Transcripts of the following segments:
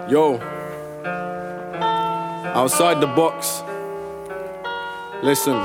Yo, outside the box. Listen,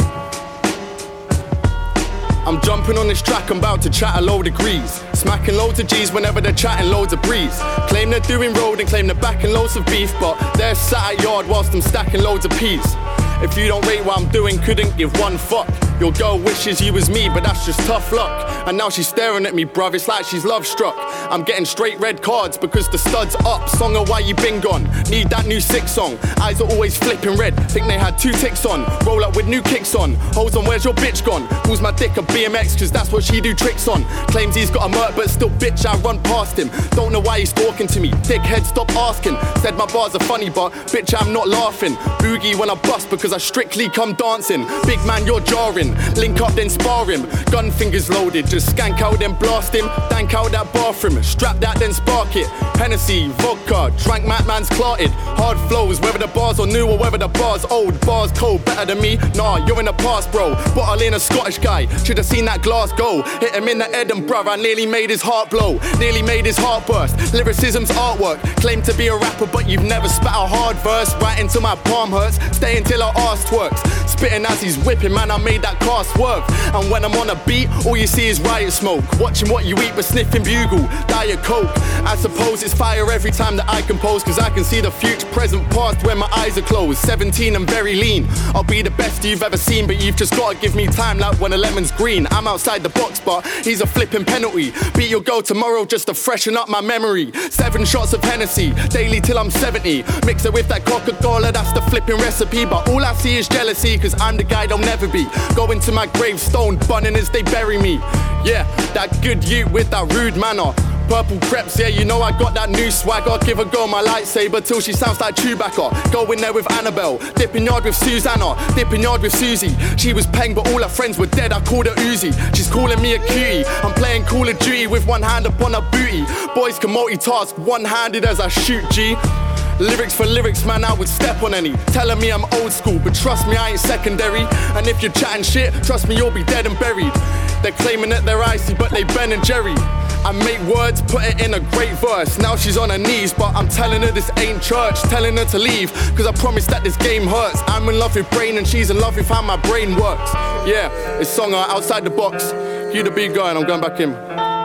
I'm jumping on this track, I'm about to chat a load of grease. Smacking loads of G's whenever they're chatting loads of breeze. Claim they're doing road and claim they're backing loads of beef, but they're sat at yard whilst I'm stacking loads of peas. If you don't rate what I'm doing, couldn't give one fuck. Your girl wishes you was me, but that's just tough luck. And now she's staring at me, bruv, it's like she's love struck. I'm getting straight red cards because the stud's up. Song of why you been gone, need that new sick song. Eyes are always flipping red, think they had 2 ticks on. Roll up with new kicks on, hoes on, where's your bitch gone? Calls my dick a BMX cause that's what she do tricks on. Claims he's got a murk but still bitch I run past him. Don't know why he's talking to me, dickhead stop asking. Said my bars are funny but bitch I'm not laughing. Boogie when I bust because I strictly come dancing. Big man you're jarring, link up then spar him. Gun fingers loaded, just skank out then blast him. Dank out that bathroom, strap that then spark it. Hennessy, vodka, drank Matman's clotted. Hard flows, whether the bars are new or whether the bars old. Bars cold, better than me? Nah, you're in the past bro. Bottle in a Scottish guy, should've seen that glass go. Hit him in the head and bruv, I nearly made his heart blow. Nearly made his heart burst, lyricism's artwork. Claim to be a rapper but you've never spat a hard verse. Right into my palm hurts, stay until our arse twerks. Spitting as he's whipping, man I made that car swerve. And when I'm on a beat, all you see is riot smoke. Watching what you eat but sniffing bugle, Diet Coke. I suppose it's fire every time that I compose, cause I can see the future, present, past when my eyes are closed. 17 and very lean, I'll be the best you've ever seen, but you've just gotta give me time like when a lemon's green. I'm outside the box but he's a flipping penalty. Beat your girl tomorrow just to freshen up my memory. 7 shots of Hennessy, daily till I'm 70. Mix it with that Coca-Cola, that's the flipping recipe. But all I see is jealousy, cause I'm the guy they'll never be. Going to my gravestone, bunning as they bury me. Yeah, that good youth with that rude manner. Purple crepes, yeah, you know I got that new swagger. Give a girl my lightsaber till she sounds like Chewbacca. Go in there with Annabelle, dipping yard with Susanna, dipping yard with Susie. She was peng but all her friends were dead, I called her Uzi. She's calling me a cutie, I'm playing Call of Duty with one hand upon her booty. Boys can multitask, one-handed as I shoot G. Lyrics for lyrics, man, I would step on any. Telling me I'm old school, but trust me, I ain't secondary. And if you're chatting shit, trust me, you'll be dead and buried. They're claiming that they're icy, but they Ben and Jerry. I make words, put it in a great verse. Now she's on her knees, but I'm telling her this ain't church. Telling her to leave, cause I promise that this game hurts. I'm in love with brain and she's in love with how my brain works. Yeah, it's song outside the box. You the big guy and I'm going back in.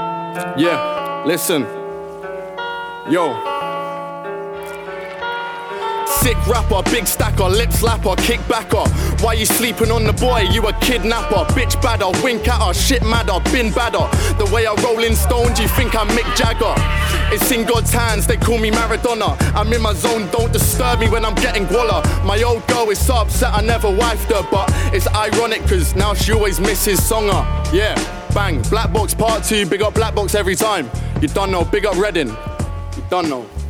Yeah, listen. Yo. Sick rapper, big stacker, lip slapper, kickbacker. Why you sleeping on the boy? You a kidnapper. Bitch badder, wink at her, shit madder, bin badder. The way I roll in stones, you think I'm Mick Jagger. It's in God's hands, they call me Maradona. I'm in my zone, don't disturb me when I'm getting guala. My old girl is so upset I never wifed her, but it's ironic cause now she always misses Songer. Yeah, bang, Black Box Part 2, big up Black Box every time. You done know, big up Reading. You done know.